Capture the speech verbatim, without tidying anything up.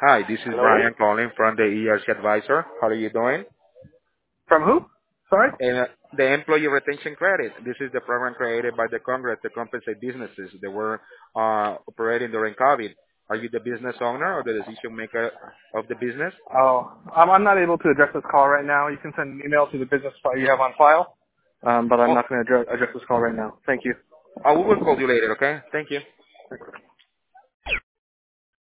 Hi, this is Hello? Brian calling from the E R C Advisor. How are you doing? From who? Sorry? And uh, the Employee Retention Credit. This is the program created by the Congress to compensate businesses that were uh, operating during COVID. Are you the business owner or the decision maker of the business? Oh, um, I'm not able to address this call right now. You can send an email to the business file you have on file, um, but I'm Oh, not going to address, address this call right now. Thank you. I will call you later, okay? Thank you.